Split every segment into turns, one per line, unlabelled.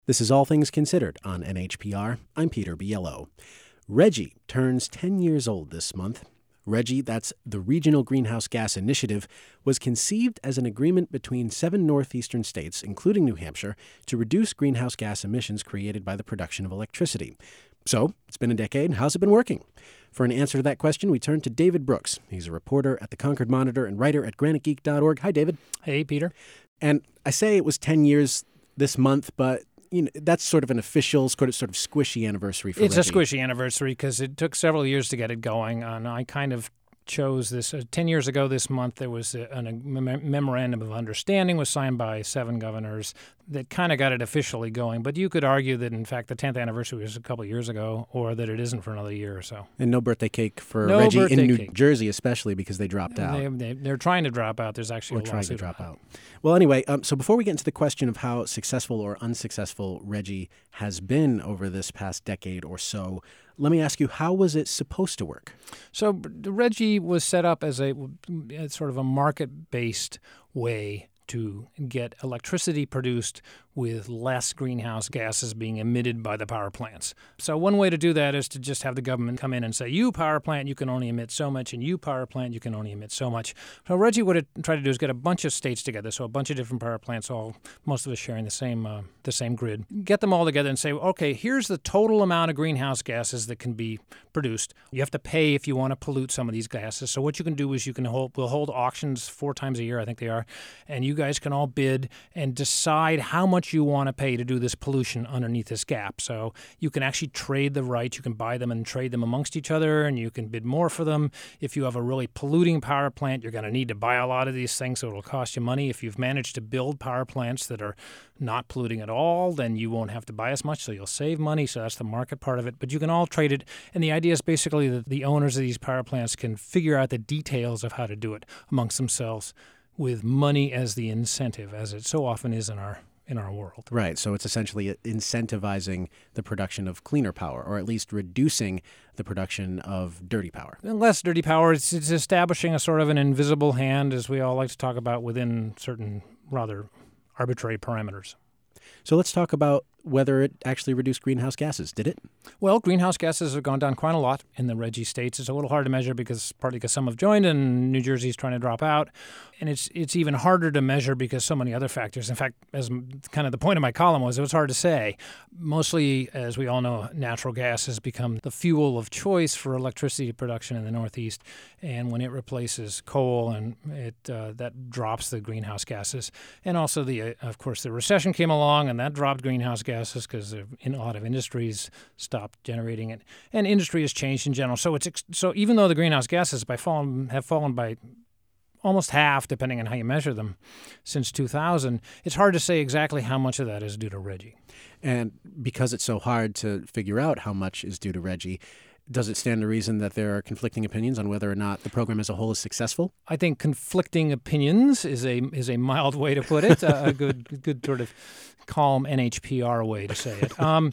This is All Things Considered on NHPR. I'm Peter Biello. RGGI turns 10 years old this month. RGGI, that's the Regional Greenhouse Gas Initiative, was conceived as an agreement between 7 northeastern states, including New Hampshire, to reduce greenhouse gas emissions created by the production of electricity. So, it's been a decade. How's it been working? For an answer to that question, we turn to David Brooks. He's a reporter at the Concord Monitor and writer at granitegeek.org. Hi, David.
Hey, Peter.
And I say it was 10 years this month, but that's sort of an official, sort of squishy anniversary for
It's
RGGI.
a squishy anniversary because it took several years to get it going, and I kind of chose this. 10 years ago this month, there was a memorandum of understanding was signed by 7 governors that kind of got it officially going. But you could argue that, in fact, the 10th anniversary was a couple of years ago, or that it isn't for another year or so.
And no birthday cake for
No
RGGI
birthday
in New
cake.
Jersey, especially because they dropped out.
They're trying to drop out. There's actually
Or
a
trying to
lawsuit
drop
about
out. Well, anyway, so before we get into the question of how successful or unsuccessful RGGI has been over this past decade or so, let me ask you, how was it supposed to work?
So RGGI was set up as a sort of a market-based way to get electricity produced with less greenhouse gases being emitted by the power plants. So one way to do that is to just have the government come in and say, you power plant, you can only emit so much, and you power plant, you can only emit so much. So RGGI, what it tried to do is get a bunch of states together, so a bunch of different power plants, most of us sharing the same grid, get them all together and say, okay, here's the total amount of greenhouse gases that can be produced. You have to pay if you want to pollute some of these gases. So what you can do is we'll hold auctions 4 times a year, I think they are, and you guys can all bid and decide how much you want to pay to do this pollution underneath this gap. So you can actually trade the rights. You can buy them and trade them amongst each other, and you can bid more for them. If you have a really polluting power plant, you're going to need to buy a lot of these things, so it'll cost you money. If you've managed to build power plants that are not polluting at all, then you won't have to buy as much, so you'll save money. So that's the market part of it. But you can all trade it, and the idea is basically that the owners of these power plants can figure out the details of how to do it amongst themselves with money as the incentive, as it so often is in our world.
Right, so it's essentially incentivizing the production of cleaner power, or at least reducing the production of dirty power.
Less dirty power. It's establishing a sort of an invisible hand, as we all like to talk about, within certain rather arbitrary parameters.
So let's talk about whether it actually reduced greenhouse gases. Did it?
Well, greenhouse gases have gone down quite a lot in the RGGI states. It's a little hard to measure partly because some have joined and New Jersey's trying to drop out. And it's even harder to measure because so many other factors. In fact, as kind of the point of my column was, it was hard to say. Mostly, as we all know, natural gas has become the fuel of choice for electricity production in the Northeast. And when it replaces coal, and that drops the greenhouse gases. And also, of course, the recession came along, and that dropped greenhouse gases because a lot of industries stopped generating it. And industry has changed in general. So even though the greenhouse gases have fallen by almost half, depending on how you measure them, since 2000, it's hard to say exactly how much of that is due to RGGI.
And because it's so hard to figure out how much is due to RGGI, does it stand to reason that there are conflicting opinions on whether or not the program as a whole is successful?
I think conflicting opinions is a mild way to put it, a good sort of calm NHPR way to say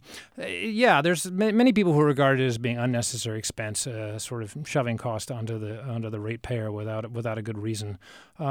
it. There's many people who regard it as being unnecessary expense, sort of shoving cost onto the ratepayer without a good reason.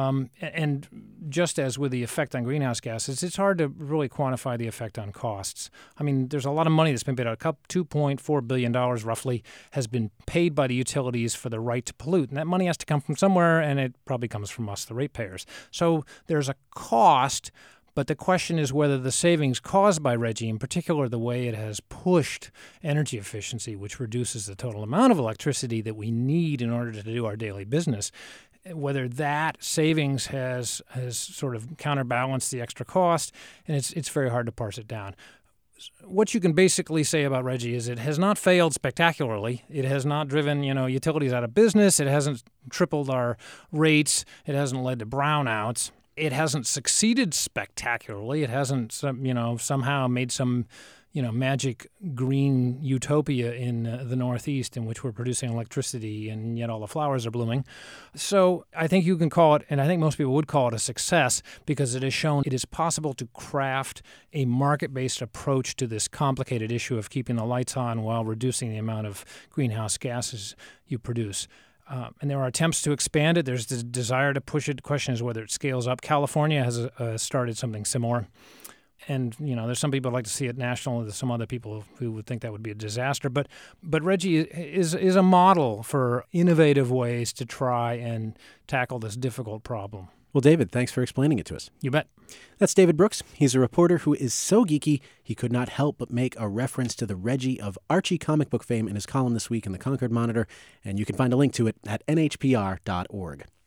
And just as with the effect on greenhouse gases, it's hard to really quantify the effect on costs. I mean, there's a lot of money that's been paid out. $2.4 billion roughly has been paid by the utilities for the right to pollute. And that money has to come from somewhere, and it probably comes from us, the ratepayers. So there's a cost. But the question is whether the savings caused by RGGI, in particular the way it has pushed energy efficiency, which reduces the total amount of electricity that we need in order to do our daily business, whether that savings has sort of counterbalanced the extra cost, and it's very hard to parse it down. What you can basically say about RGGI is it has not failed spectacularly. It has not driven, utilities out of business. It hasn't tripled our rates. It hasn't led to brownouts. It hasn't succeeded spectacularly. It hasn't, somehow made some, magic green utopia in the Northeast in which we're producing electricity and yet all the flowers are blooming. So I think you can call it, and I think most people would call it a success because it has shown it is possible to craft a market-based approach to this complicated issue of keeping the lights on while reducing the amount of greenhouse gases you produce. And there are attempts to expand it. There's the desire to push it. The question is whether it scales up. California has started something similar. And, there's some people who like to see it national, and there's some other people who would think that would be a disaster. But Reggie is a model for innovative ways to try and tackle this difficult problem.
Well, David, thanks for explaining it to us.
You bet.
That's David Brooks. He's a reporter who is so geeky he could not help but make a reference to the Reggie of Archie comic book fame in his column this week in the Concord Monitor, and you can find a link to it at nhpr.org.